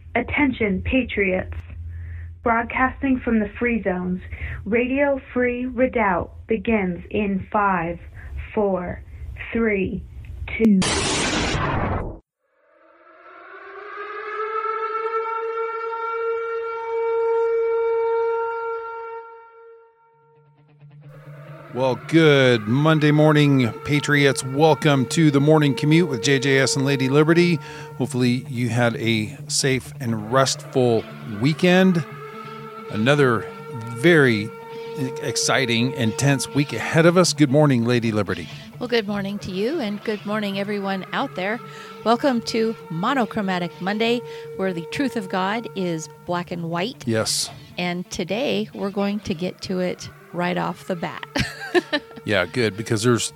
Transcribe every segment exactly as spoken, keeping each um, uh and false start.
Attention, Patriots! Broadcasting from the Free Zones, Radio Free Redoubt begins in five, four, three, two. Well, good Monday morning, Patriots. Welcome to the Morning Commute with J J S and Lady Liberty. Hopefully you had a safe and restful weekend. Another very exciting, intense week ahead of us. Good morning, Lady Liberty. Well, good morning to you, and good morning, everyone out there. Welcome to Monochromatic Monday, where the truth of God is black and white. Yes. And today, we're going to get to it right off the bat. Yeah, good, because there's...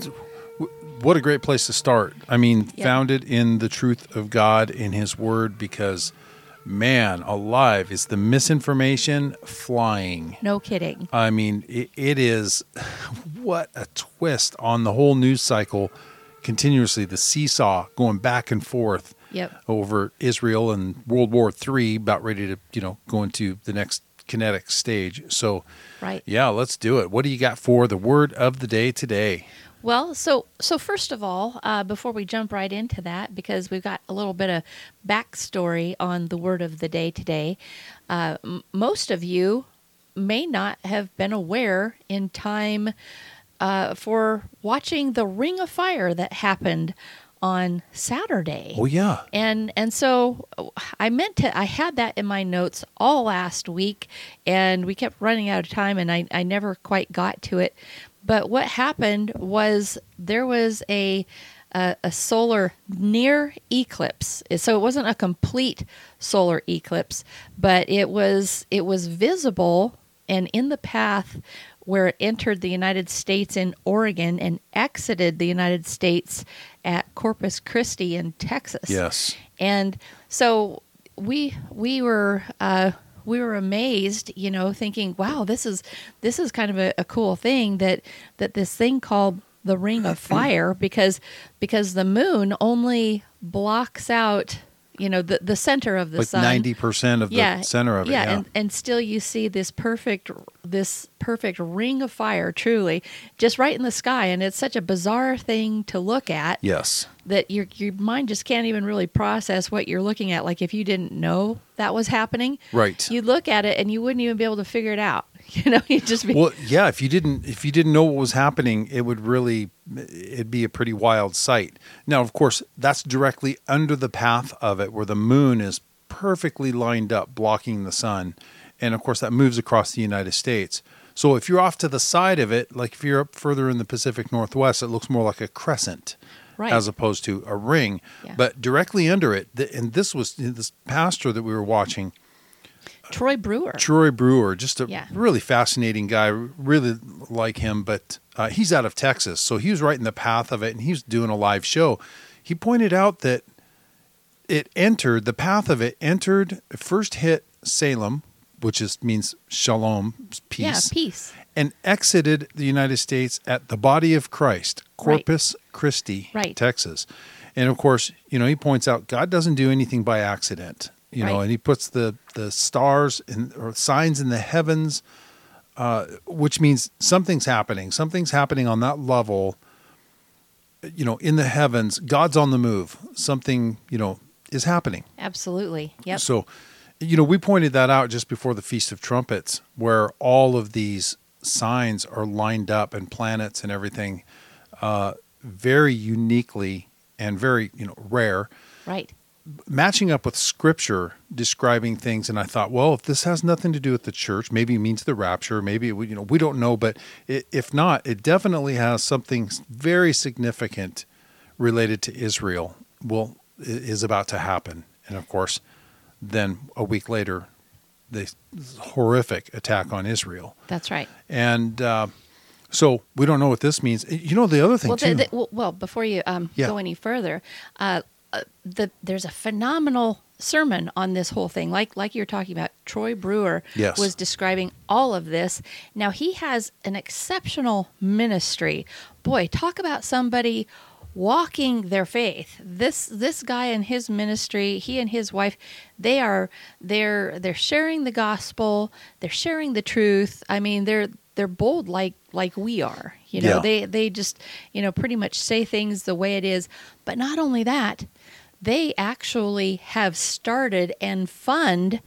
What a great place to start. I mean, yep. Founded in the truth of God, in His Word, because... Man, alive, is the misinformation flying. No kidding. I mean, it, it is, what a twist on the whole news cycle, continuously, the seesaw going back and forth yep. over Israel and World War Three, about ready to, you know, go into the next kinetic stage. So, right. Yeah, let's do it. What do you got for the word of the day today? Well, so so first of all, uh, before we jump right into that, because we've got a little bit of backstory on the word of the day today, uh, m- most of you may not have been aware in time uh, for watching the Ring of Fire that happened on Saturday. Oh, yeah. And and so I meant to, I had that in my notes all last week, and we kept running out of time, and I, I never quite got to it. But what happened was there was a, a a solar near eclipse. So it wasn't a complete solar eclipse, but it was it was visible and in the path where it entered the United States in Oregon and exited the United States at Corpus Christi in Texas. Yes. And so we we were uh, we were amazed, you know, thinking, wow, this is this is kind of a, a cool thing that that this thing called the Ring of Fire, because because the moon only blocks out, you know, the, the center of the like sun. ninety percent of the yeah, center of it. Yeah, Yeah, and, and still you see this perfect this perfect ring of fire, truly, just right in the sky. And it's such a bizarre thing to look at. Yes. That your your mind just can't even really process what you're looking at. Like if you didn't know that was happening, right? You'd look at it and you wouldn't even be able to figure it out. You know, you'd just be well, yeah. If you didn't, if you didn't know what was happening, it would really, it'd be a pretty wild sight. Now, of course, that's directly under the path of it, where the moon is perfectly lined up, blocking the sun, and of course that moves across the United States. So if you're off to the side of it, like if you're up further in the Pacific Northwest, it looks more like a crescent. Right. As opposed to a ring. Yeah. But directly under it, and this was this pastor that we were watching, Troy Brewer. Troy Brewer, just a yeah. really fascinating guy, really like him, but uh, he's out of Texas, so he was right in the path of it, and he was doing a live show. He pointed out that it entered, the path of it entered, first hit Salem, which is means shalom, peace. Yeah, peace. And exited the United States at the Body of Christ, Corpus right. Christi, right. Texas. And of course, you know, he points out God doesn't do anything by accident, you know, right. and he puts the, the stars in, or signs in the heavens, uh, which means something's happening. Something's happening on that level, you know, in the heavens. God's on the move. Something, you know, is happening. Absolutely. Yep. So, you know, we pointed that out just before the Feast of Trumpets, where all of these signs are lined up and planets and everything uh, very uniquely and very, you know, rare. Right. Matching up with Scripture describing things. And I thought, well, if this has nothing to do with the church, maybe it means the rapture, maybe, it, you know, we don't know. But it, if not, it definitely has something very significant related to Israel. Well, is about to happen. And of course, then a week later, the horrific attack on Israel. That's right. And uh, so we don't know what this means. You know, the other thing well, too. The, the, well, well, before you um, yeah. go any further, uh, uh, the, there's a phenomenal sermon on this whole thing. Like like you're talking about, Troy Brewer yes. was describing all of this. Now, he has an exceptional ministry. Boy, talk about somebody walking their faith. This this guy and his ministry, he and his wife, they are they're they're sharing the gospel, they're sharing the truth. I mean, they're they're bold like like we are. You know, Yeah. they they just, you know, pretty much say things the way it is. But not only that, they actually have started and fund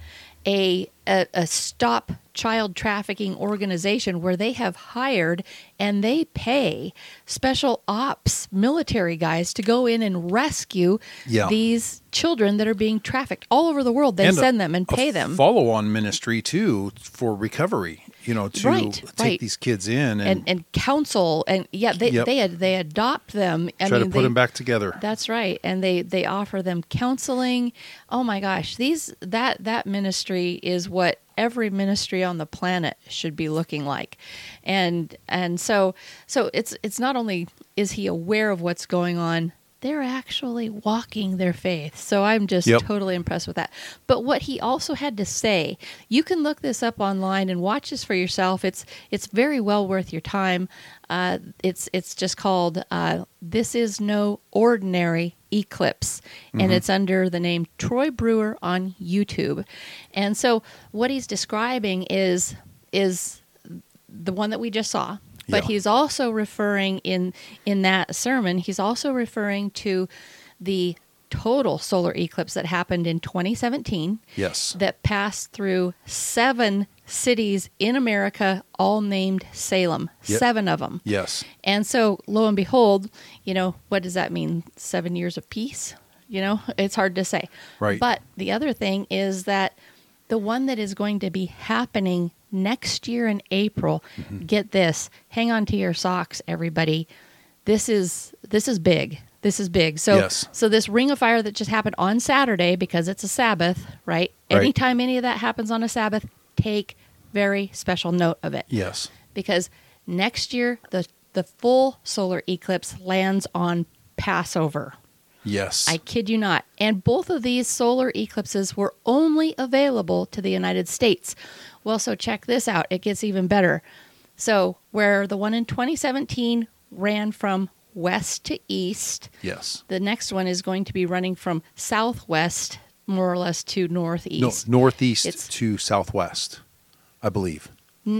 a, a a stop child trafficking organization where they have hired and they pay special ops military guys to go in and rescue Yeah. these children that are being trafficked all over the world. They And a- send them and a pay them. Follow-on ministry too for recovery. You know, to Right, take right. these kids in and, and and counsel and yeah they Yep. they ad- they adopt them. I try mean, to put they, them back together. That's right, and they they offer them counseling. Oh my gosh, these that that ministry is what every ministry on the planet should be looking like, and and so so it's it's not only is he aware of what's going on, they're actually walking their faith. So I'm just Yep. totally impressed with that. But what he also had to say, you can look this up online and watch this for yourself. It's it's very well worth your time. Uh, it's it's just called uh, "This Is No Ordinary Eclipse," and it's under the name Troy Brewer on YouTube. And so what he's describing is is the one that we just saw. But Yeah. he's also referring in in that sermon, he's also referring to the total solar eclipse that happened in twenty seventeen Yes. that passed through seven cities in America, all named Salem, Yep. seven of them. Yes. And so, lo and behold, you know, what does that mean? Seven years of peace? You know, it's hard to say. Right. But the other thing is that the one that is going to be happening next year in April, Mm-hmm. get this, hang on to your socks, everybody. This is this is big. This is big. So Yes. so this Ring of Fire that just happened on Saturday, because it's a Sabbath, right? Right. Anytime any of that happens on a Sabbath, take very special note of it. Yes. Because next year the the full solar eclipse lands on Passover. Yes. I kid you not. And both of these solar eclipses were only available to the United States. Well, so check this out. It gets even better. So where the one in twenty seventeen ran from west to east, yes. the next one is going to be running from southwest, more or less, to No, northeast. northeast It's- to southwest, I believe.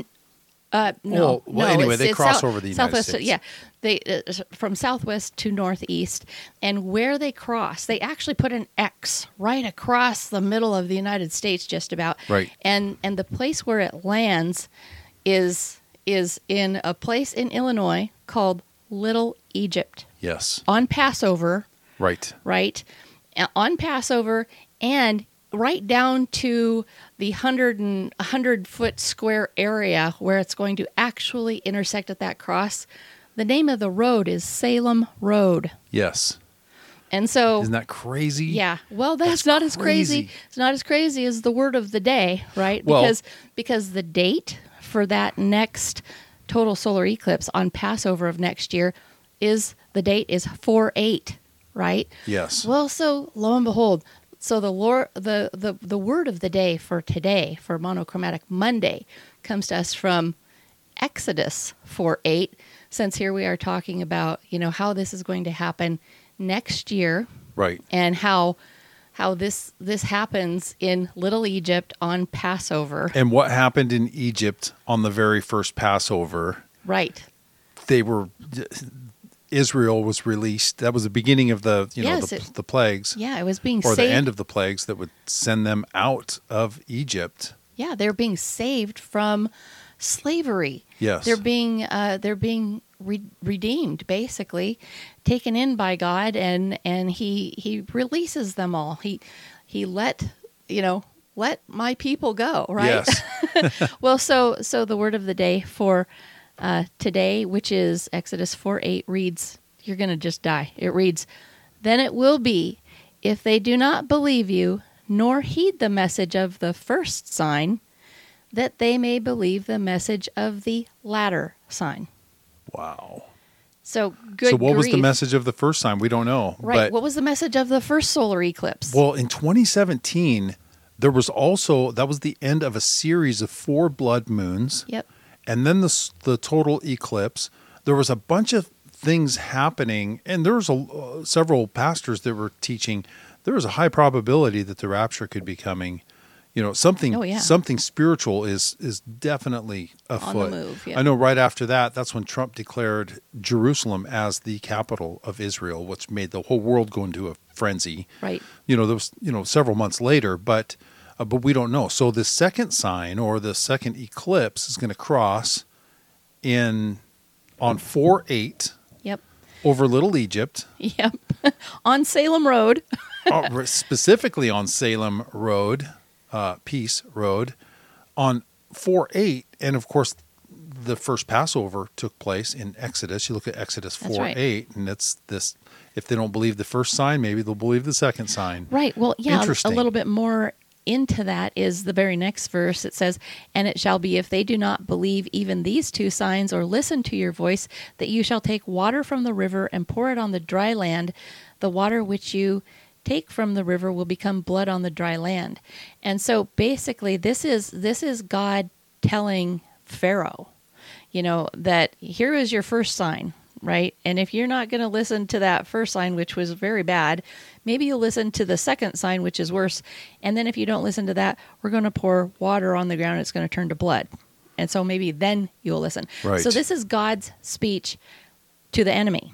Uh, no, Well- well, no, anyway, it's- they it's cross south- over the United southwest. States. Yeah, they uh, from southwest to northeast, and where they cross, they actually put an X right across the middle of the United States, just about. Right. And and the place where it lands is is in a place in Illinois called Little Egypt Yes. on Passover. Right. Right? Uh, On Passover, and right down to the hundred and hundred foot square area where it's going to actually intersect at that cross. The name of the road is Salem Road. Yes. And so, Isn't that crazy? yeah, well, that's, That's not as crazy. crazy. It's not as crazy as the word of the day, right? Well- because because the date for that next total solar eclipse on Passover of next year is the date is four eight, right? Yes. Well, so lo and behold, so the lore, the, the the word of the day for today, for Monochromatic Monday, comes to us from Exodus four eight. Since here we are talking about, you know, how this is going to happen next year, Right. and how how this this happens in Little Egypt on Passover. And what happened in Egypt on the very first Passover? Right. They were Israel was released. That was the beginning of the you know Yes, the, it- the plagues, Yeah, it was being or saved. the end of the plagues that would send them out of Egypt. Yeah, they're being saved from slavery. Yes. They're being uh, they're being re- redeemed, basically, taken in by God, and and he he releases them all. He he let you know let my people go. Right. Yes. Well, so so the word of the day for uh, today, which is Exodus four eight, reads, "You're gonna just die." It reads, "Then it will be, if they do not believe you, nor heed the message of the first sign, that they may believe the message of the latter sign." Wow. So good. so what was the grief. message of the first sign? We don't know. Right. But, What was the message of the first solar eclipse? well, in twenty seventeen, there was also that was the end of a series of four blood moons. Yep. And then the s- the total eclipse. There was a bunch of things happening, and there was a, uh, several pastors that were teaching there was a high probability that the rapture could be coming. You know, something Oh, yeah. something spiritual is is definitely afoot. On the move, yeah. I know right after that, that's when Trump declared Jerusalem as the capital of Israel, which made the whole world go into a frenzy. Right. You know, there was, you know, several months later, but uh, but we don't know. So the second sign or the second eclipse is going to cross in on four eight Yep. over Little Egypt. Yep. On Salem Road. uh, specifically on Salem Road, uh, Peace Road, on four eight, and of course, the first Passover took place in Exodus. You look at Exodus That's four right. eight, and it's this. If they don't believe the first sign, maybe they'll believe the second sign. Right. Well, yeah, a Interesting. little bit more into that is the very next verse. It says, "And it shall be, if they do not believe even these two signs or listen to your voice, that you shall take water from the river and pour it on the dry land. The water which you take from the river will become blood on the dry land." And so basically this is this is God telling Pharaoh, you know, that here is your first sign, right? And if you're not going to listen to that first sign, which was very bad, maybe you'll listen to the second sign, which is worse. And then if you don't listen to that, we're going to pour water on the ground. It's going to turn to blood. And so maybe then you'll listen. Right. So this is God's speech to the enemy.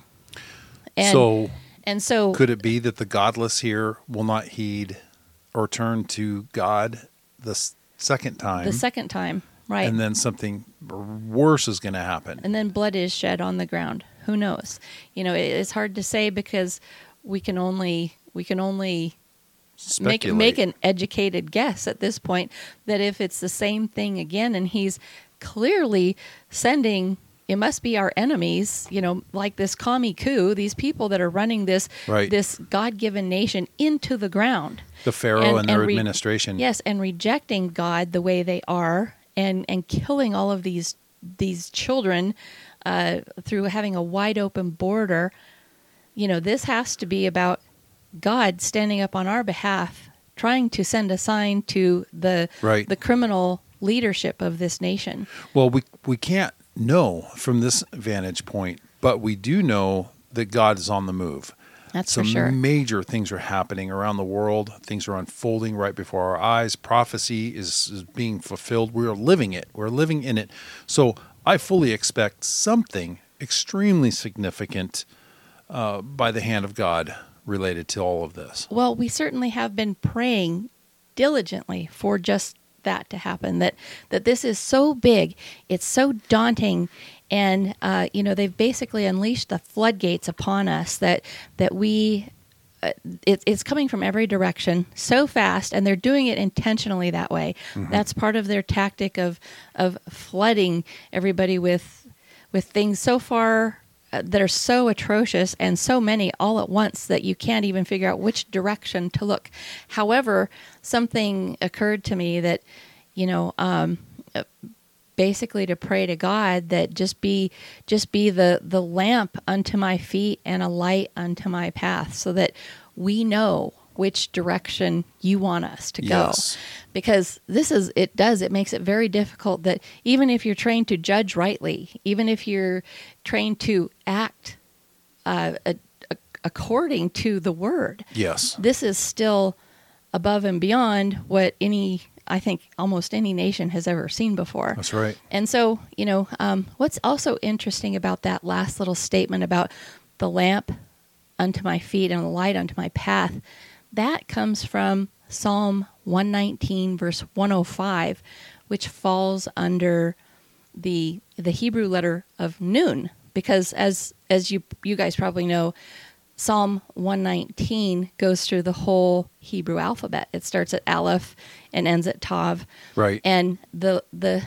And so and so could it be that the godless here will not heed or turn to God the s- second time, the second time, right? and then something worse is going to happen? And then blood is shed on the ground. Who knows? You know, it, it's hard to say because we can only we can only make Speculate. make an educated guess at this point that if it's the same thing again, and he's clearly sending. It must be our enemies, you know, like this commie coup, these people that are running this Right. this God-given nation into the ground. The Pharaoh and, And- their and re- administration. Yes, and rejecting God the way they are, and and killing all of these these children uh, through having a wide open border. You know, this has to be about God standing up on our behalf, trying to send a sign to the Right. the criminal leadership of this nation. Well, we we can't know from this vantage point, but we do know that God is on the move. That's Some for sure. major things are happening around the world. Things are unfolding right before our eyes. Prophecy is, is being fulfilled. We are living it. We're living in it. So I fully expect something extremely significant uh, by the hand of God related to all of this. Well, we certainly have been praying diligently for just that to happen, that that this is so big, it's so daunting, and uh, you know, they've basically unleashed the floodgates upon us that that we uh, it, it's coming from every direction so fast, and they're doing it intentionally that way. Mm-hmm. That's part of their tactic of of flooding everybody with with things so far uh, that are so atrocious and so many all at once that you can't even figure out which direction to look. However, something occurred to me that, you know, um, uh, basically to pray to God that just be just be the the lamp unto my feet and a light unto my path, so that we know which direction you want us to go. Yes. Because this is, it does, it makes it very difficult that even if you're trained to judge rightly, even if you're trained to act uh, a, a, according to the word, Yes. this is still above and beyond what any, I think, almost any nation has ever seen before. That's right. And so, you know, um, what's also interesting about that last little statement about the lamp unto my feet and the light unto my path, that comes from Psalm one nineteen, verse one oh five, which falls under the the Hebrew letter of Nun, because as as you you guys probably know, Psalm one nineteen goes through the whole Hebrew alphabet. It starts at Aleph and ends at Tav. Right. And the the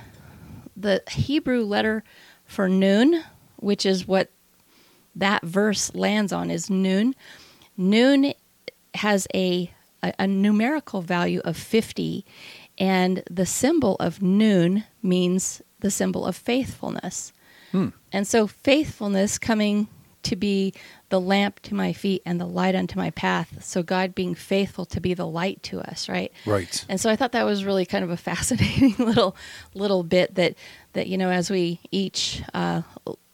the Hebrew letter for Nun, which is what that verse lands on, is Nun. Nun has a, a a numerical value of fifty, and the symbol of Nun means the symbol of faithfulness. Hmm. And so faithfulness coming to be the lamp to my feet and the light unto my path. So God being faithful to be the light to us, right? Right. And so I thought that was really kind of a fascinating little little bit that that you know, as we each uh,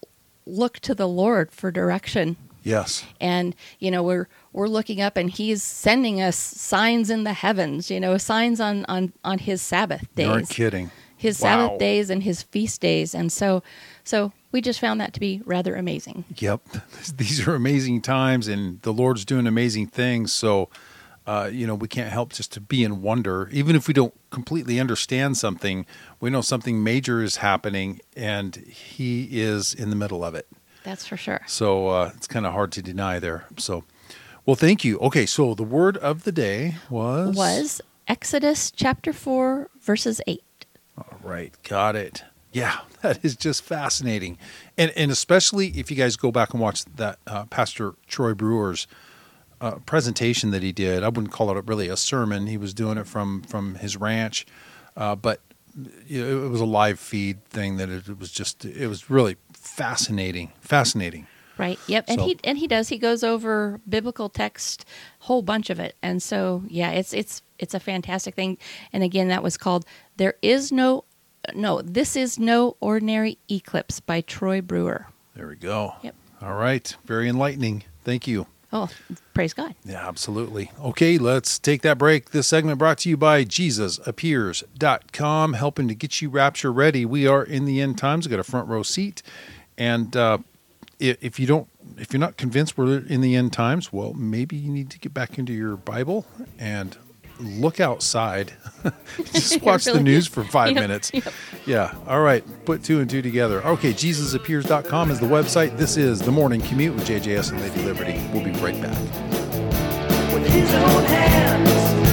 look to the Lord for direction. Yes. And, you know, we're we're looking up and he's sending us signs in the heavens, you know, signs on, on, on his Sabbath days. You aren't kidding. His Wow. Sabbath days and his feast days. And so so we just found that to be rather amazing. Yep. These are amazing times, and the Lord's doing amazing things. So, uh, you know, we can't help just to be in wonder. Even if we don't completely understand something, we know something major is happening, and he is in the middle of it. That's for sure. So uh, it's kind of hard to deny there. So, well, thank you. Okay, so the word of the day was? Was Exodus chapter four, verses eight. All right, got it. Yeah, that is just fascinating. And and especially if you guys go back and watch that uh, Pastor Troy Brewer's uh, presentation that he did. I wouldn't call it really a sermon. He was doing it from, from his ranch, uh, but you know, it was a live feed thing that it, it was just, it was really fascinating, fascinating. Right. Yep. And So- he and he does. He goes over biblical text, whole bunch of it. And so, yeah, it's it's it's a fantastic thing. And again, that was called "There Is No, No, This Is No Ordinary Eclipse" by Troy Brewer. There we go. Yep. All right. Very enlightening. Thank you. Oh, praise God. Yeah, absolutely. Okay, let's take that break. This segment brought to you by Jesus Appears dot com, helping to get you rapture ready. We are in the end times. We've got a front row seat. And uh, i- if you don't, if you're not convinced we're in the end times, well, maybe you need to get back into your Bible and look outside. Just watch the Really? news for five Yep, minutes. yep. Yeah. All right. Put two and two together. Okay. Jesus Appears dot com is the website. This is The Morning Commute with J J S and Lady Liberty. We'll be right back. With his own hands,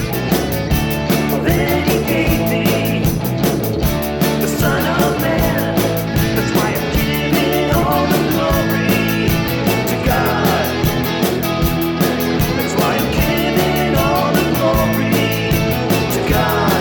well, then he gave me the Son of Man. That's why I'm giving all the glory to God. That's why I'm giving all the glory to God.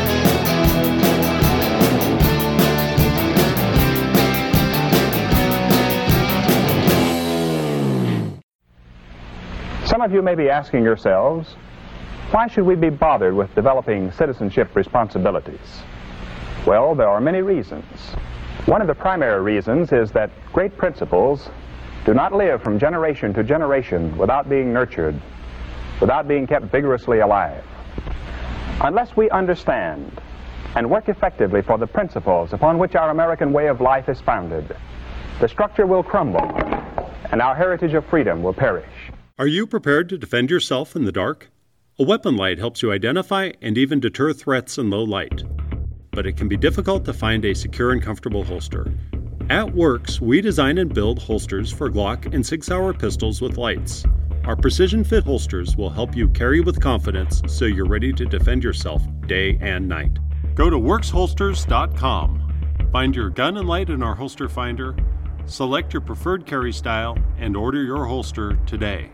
Some of you may be asking yourselves, why should we be bothered with developing citizenship responsibilities? Well, there are many reasons. One of the primary reasons is that great principles do not live from generation to generation without being nurtured, without being kept vigorously alive. Unless we understand and work effectively for the principles upon which our American way of life is founded, the structure will crumble and our heritage of freedom will perish. Are you prepared to defend yourself in the dark? A weapon light helps you identify and even deter threats in low light. But it can be difficult to find a secure and comfortable holster. At Works, we design and build holsters for Glock and Sig Sauer pistols with lights. Our precision fit holsters will help you carry with confidence so you're ready to defend yourself day and night. Go to works holsters dot com. Find your gun and light in our holster finder, select your preferred carry style, and order your holster today.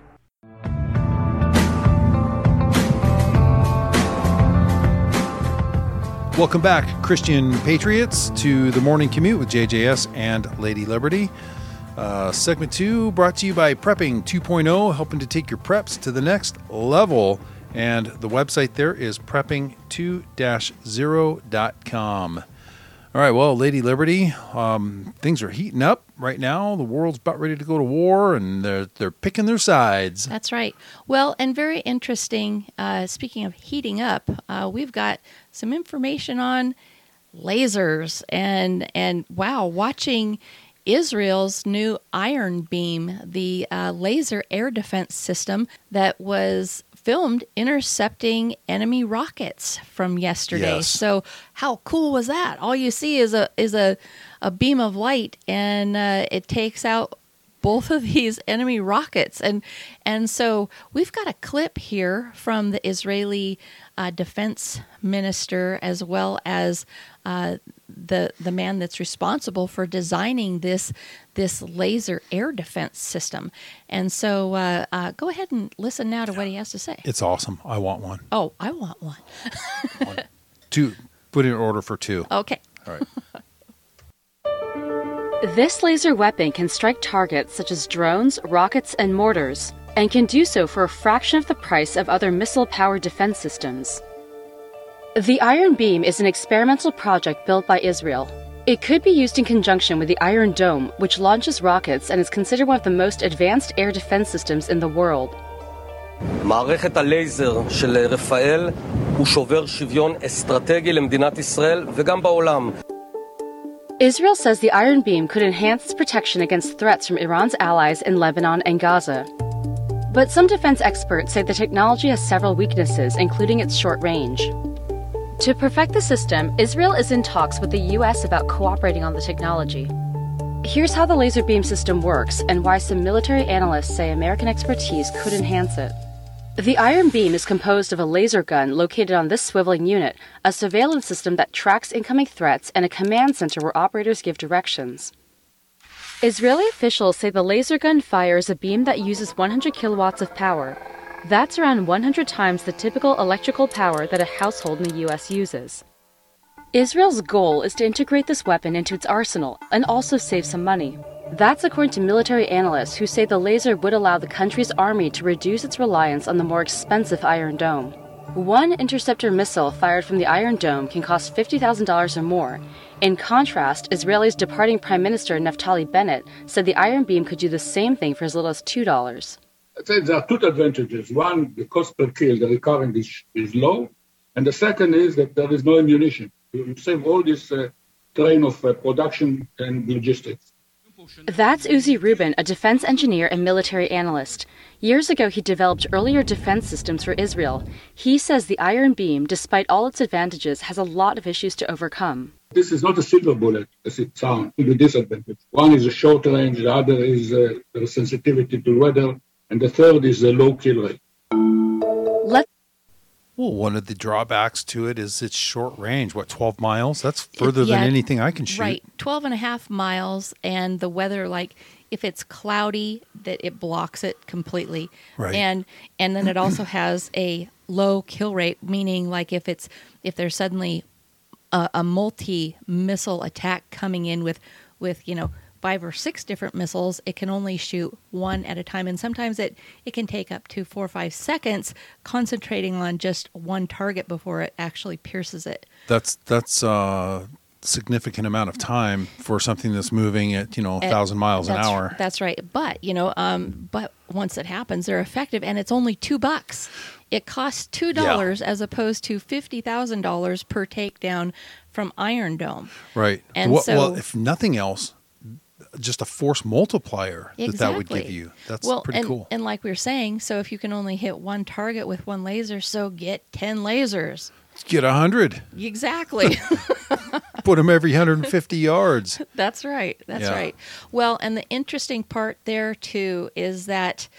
Welcome back, Christian Patriots, to the Morning Commute with J J S and Lady Liberty. Uh, segment two brought to you by Prepping two point oh, helping to take your preps to the next level. And the website there is prepping two dash zero dot com. All right, well, Lady Liberty, um, things are heating up right now. The world's about ready to go to war, and they're they're picking their sides. That's right. Well, and very interesting, uh, speaking of heating up, uh, we've got some information on lasers and, and wow, watching Israel's new Iron Beam, the uh, laser air defense system that was filmed intercepting enemy rockets from yesterday. Yes. So how cool was that? All you see is a is a, a beam of light, and uh, it takes out both of these enemy rockets. And and so we've got a clip here from the Israeli uh, defense minister, as well as uh, the the man that's responsible for designing this this laser air defense system. And so uh, uh, go ahead and listen now to what he has to say. It's awesome. I want one. Oh, I want one. Two. Put in order for two. Okay. All right. This laser weapon can strike targets such as drones, rockets, and mortars, and can do so for a fraction of the price of other missile-powered defense systems. The Iron Beam is an experimental project built by Israel. It could be used in conjunction with the Iron Dome, which launches rockets and is considered one of the most advanced air defense systems in the world. מערכת הלייזר של רפאל הוא שובר שוויון אסטרטגי למדינת ישראל וגם בעולם. Israel says the Iron Beam could enhance its protection against threats from Iran's allies in Lebanon and Gaza. But some defense experts say the technology has several weaknesses, including its short range. To perfect the system, Israel is in talks with the U S about cooperating on the technology. Here's how the laser beam system works and why some military analysts say American expertise could enhance it. The Iron Beam is composed of a laser gun located on this swiveling unit, a surveillance system that tracks incoming threats, and a command center where operators give directions. Israeli officials say the laser gun fires a beam that uses one hundred kilowatts of power. That's around one hundred times the typical electrical power that a household in the U S uses. Israel's goal is to integrate this weapon into its arsenal and also save some money. That's according to military analysts who say the laser would allow the country's army to reduce its reliance on the more expensive Iron Dome. One interceptor missile fired from the Iron Dome can cost fifty thousand dollars or more. In contrast, Israel's departing Prime Minister Naftali Bennett said the Iron Beam could do the same thing for as little as two dollars. I'd say there are two advantages. One, the cost per kill, the recurrent is, is low. And the second is that there is no ammunition. You save all this uh, train of uh, production and logistics. That's Uzi Rubin, a defense engineer and military analyst. Years ago, he developed earlier defense systems for Israel. He says the Iron Beam, despite all its advantages, has a lot of issues to overcome. This is not a silver bullet, as it sounds, with a disadvantage. One is a short range, the other is uh, the sensitivity to weather, and the third is the low kill rate. Let's Well, one of the drawbacks to it is its short range. What, twelve miles? That's further Yeah, than anything I can shoot. Right, twelve and a half miles, and the weather, like if it's cloudy, that it blocks it completely. Right. And and then it also has a low kill rate, meaning like if it's if there's suddenly a, a multi-missile attack coming in with with you know five or six different missiles, it can only shoot one at a time. And sometimes it, it can take up to four or five seconds concentrating on just one target before it actually pierces it. That's that's a significant amount of time for something that's moving at, you know, a At- thousand miles an that's, hour. That's right. But, you know, um, but once it happens, they're effective, and it's only two bucks. It costs two dollars as opposed to fifty thousand dollars per takedown from Iron Dome. Right. And well, so- well, if nothing else, just a force multiplier that that would give Exactly. you. That's well, pretty and, cool. And like we were saying, so if you can only hit one target with one laser, so get ten lasers. Get a hundred. Exactly. Put them every one hundred fifty yards. That's right. That's Yeah. right. Well, and the interesting part there too is that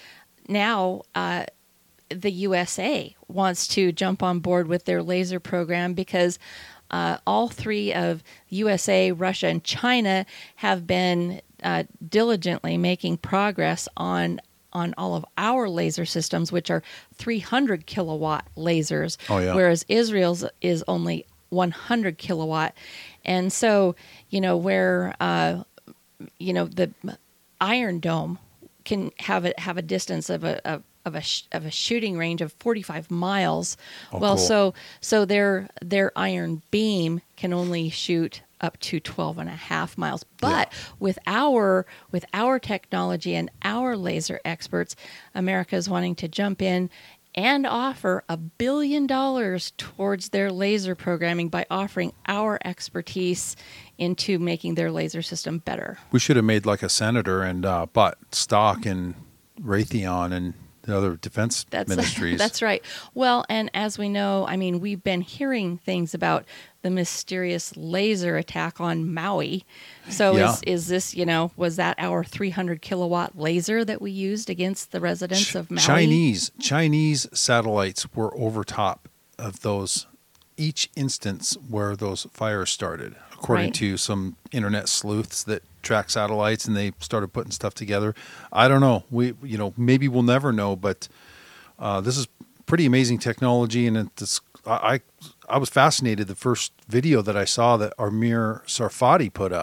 now uh, the U S A wants to jump on board with their laser program because uh, all three of U S A, Russia, and China have been uh, diligently making progress on on all of our laser systems, which are three hundred kilowatt lasers, Oh, yeah. whereas Israel's is only one hundred kilowatt. And so, you know, where, uh, you know, the Iron Dome can have a, have a distance of a, of, of a, sh- of a shooting range of forty-five miles. Oh, well, cool. so, so their, their Iron Beam can only shoot up to twelve and a half miles. But with our, with our technology and our laser experts, America is wanting to jump in and offer a billion dollars towards their laser programming by offering our expertise into making their laser system better. We should have made like a senator and uh, bought stock in Raytheon and the other defense That's ministries. that's right. Well, and as we know, I mean, we've been hearing things about the mysterious laser attack on Maui. So Yeah. is is this, you know, was that our three hundred kilowatt laser that we used against the residents Ch- of Maui? Chinese Chinese satellites were over top of those each instance where those fires started, according Right. to some internet sleuths that track satellites, and they started putting stuff together. I don't know. We you know maybe we'll never know, but uh, this is pretty amazing technology, and it's I. I I was fascinated the first video that I saw that Amir Sarfati put up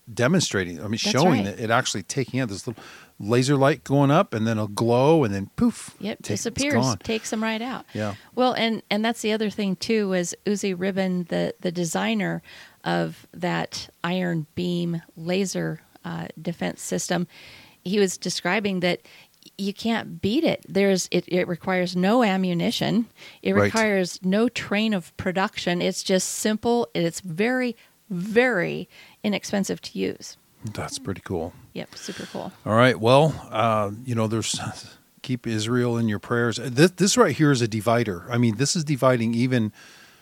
demonstrating. I mean, That's showing right. that it actually taking out this little laser light going up, and then a glow, and then poof. Yep, take- it's disappears, gone. takes them right out. Yeah. Well, and and that's the other thing too, was Uzi Ribbon, the the designer of that iron beam laser uh, defense system. He was describing that you can't beat it. There's it, it requires no ammunition. It Right. requires no train of production. It's just simple. And it's very, very inexpensive to use. That's pretty cool. Yep, super cool. All right. Well, uh, you know, there's keep Israel in your prayers. This, this right here is a divider. I mean, this is dividing even.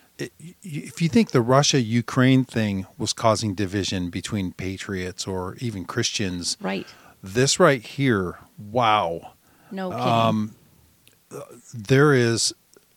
If you think the Russia-Ukraine thing was causing division between patriots or even Christians, Right. this right here, wow, No kidding. there is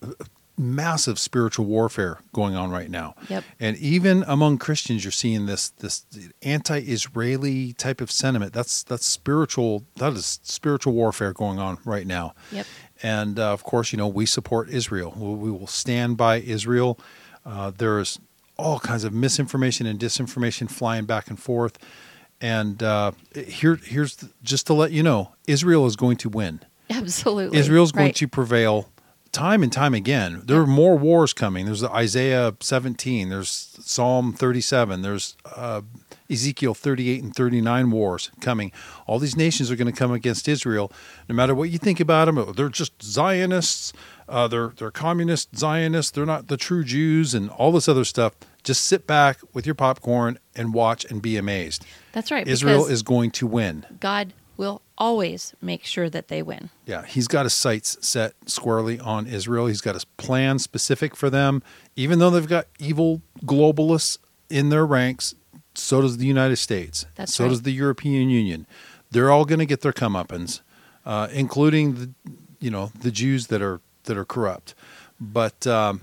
massive spiritual warfare going on right now. Yep. And even among Christians, you're seeing this this anti-Israeli type of sentiment. That's that's spiritual. That is spiritual warfare going on right now. Yep. And uh, of course, you know, we support Israel. We, we will stand by Israel. Uh, there's all kinds of misinformation and disinformation flying back and forth. And uh, here, here's the, just to let you know, Israel is going to win. Absolutely. Israel's going Right. to prevail time and time again. There are more wars coming. There's Isaiah seventeen. There's Psalm thirty-seven. There's uh, Ezekiel thirty-eight and thirty-nine wars coming. All these nations are going to come against Israel. No matter what you think about them, they're just Zionists. Uh, they're they're communist Zionists. They're not the true Jews and all this other stuff. Just sit back with your popcorn and watch and be amazed. That's right. Israel because is going to win. God will always make sure that they win. Yeah, he's got his sights set squarely on Israel. He's got a plan specific for them. Even though they've got evil globalists in their ranks, so does the United States. That's so right. does the European Union. They're all going to get their comeuppance, uh, including the, you know, the Jews that are that are corrupt. But um,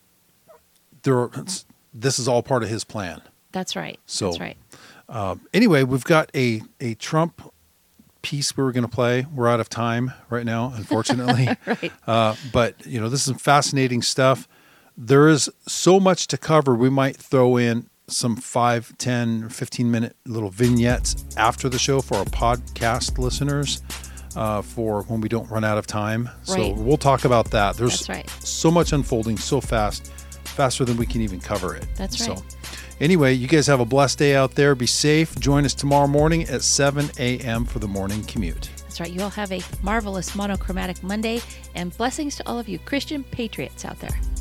there, are, this is all part of his plan. That's right. So, That's right. Uh, anyway, we've got a a Trump piece we were going to play. We're out of time right now, unfortunately. Right. Uh, but, you know, this is fascinating stuff. There is so much to cover. We might throw in some five, ten, fifteen minute little vignettes after the show for our podcast listeners uh, for when we don't run out of time. So Right. we'll talk about that. There's That's right. so much unfolding so fast, faster than we can even cover it. That's So, right. anyway, you guys have a blessed day out there. Be safe. Join us tomorrow morning at seven a.m. for the morning commute. That's right. You all have a marvelous monochromatic Monday, and blessings to all of you Christian patriots out there.